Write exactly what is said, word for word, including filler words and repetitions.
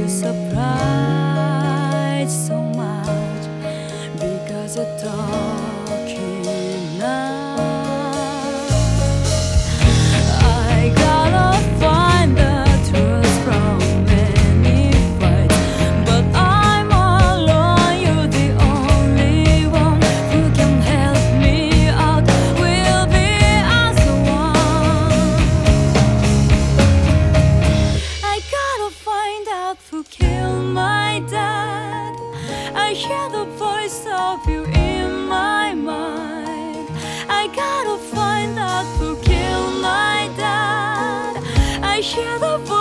surprised so much because you're talking now. I gotta find the truth from many fights, but I'm alone. You're the only one who can help me out. Will be as the one. I gotta find out who killed my dad. I hear the voice of you in my mind. I gotta find out who killed my dad. I hear the voice